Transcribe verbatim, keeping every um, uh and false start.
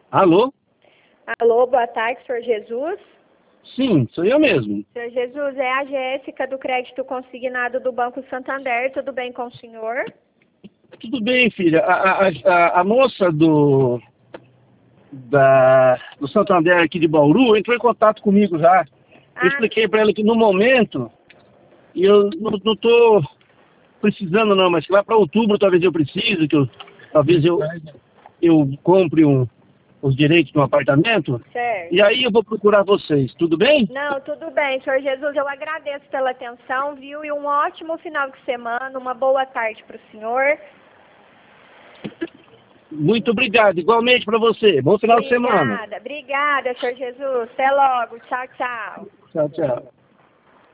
Alô? Alô, boa tarde, senhor Jesus. Sim, sou eu mesmo. Senhor Jesus, é a Jéssica do crédito consignado do Banco Santander. Tudo bem com o senhor? Tudo bem, filha. A, a, a, a moça do, da, do Santander aqui de Bauru entrou em contato comigo já. Eu Ah, expliquei para ela que no momento, e eu não estou precisando não, mas que lá para outubro talvez eu precise, que eu, talvez eu, eu compre um, os direitos de um apartamento, certo. e aí eu vou procurar vocês, tudo bem? Não, tudo bem, senhor Jesus. Eu agradeço pela atenção, viu? E um ótimo final de semana, uma boa tarde para o senhor. Muito obrigado, igualmente para você. Bom final de semana. Obrigada, obrigada, senhor Jesus. Até logo. Tchau, tchau. Tchau, tchau.